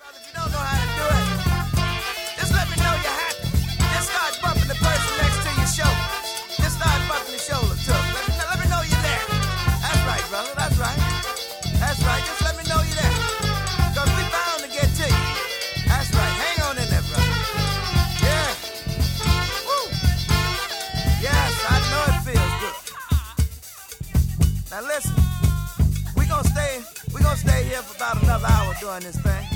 If you don't know how to do it, just let me know you're happy. Just start bumping the person next to your shoulder. Just start bumping the shoulder too. Let me know you're there. That's right, brother. That's right. That's right. Just let me know you're there. Because we bound to get to you. That's right. Hang on in there, brother. Yeah. Woo. Yes, I know it feels good. Now listen, we gonna stay here for about another hour doing this thing.